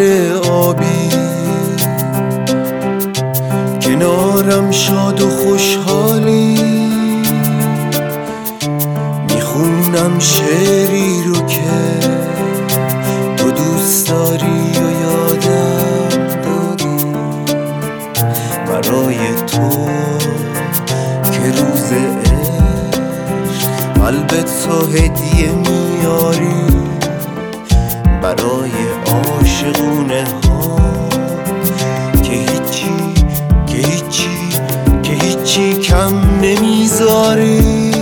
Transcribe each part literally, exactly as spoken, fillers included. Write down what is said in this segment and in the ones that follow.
آبی، کنارم شاد و خوشحالی، میخونم شعری رو که تو دوست داری و یادم دادی، برای تو که روز عشق قلبت تو هدیه میاری، برای عاشقونه ها که هیچی که هیچی که هیچی کم نمیذاری.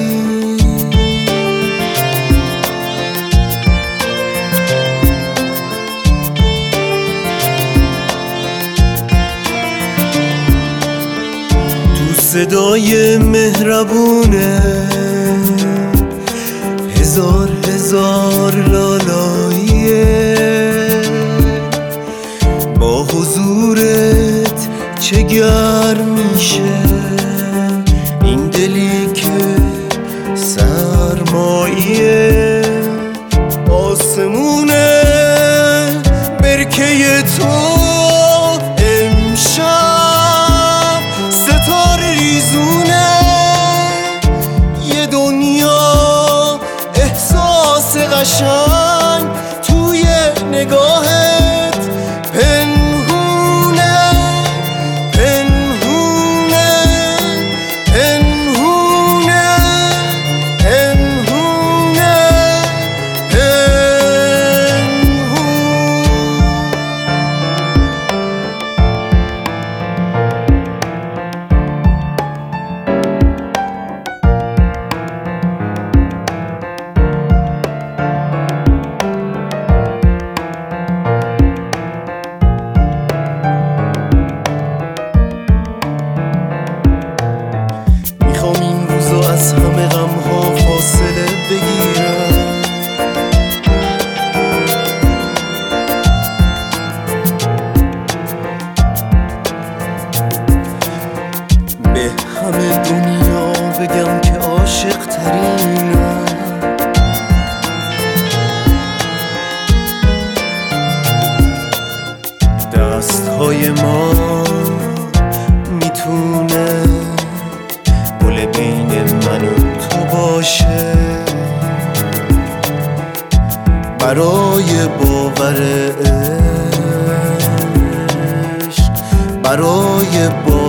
تو صدای مهربونه هزار هزار لالاییه، با حضورت چه گرم میشه این دلی که سرماییه، آسمونه برکه تو امشب ستاره ریزونه، یه دنیا احساس قشنگ توی نگاهت پنهونه پنهونه پنهونه پنهونه از همه غم‌ها فاصله بگیرم، به همه دنیا بگم که عاشق ترینم، دست‌های ما میتونه پل بین من و تو باشه، برای باور عشق، برای باور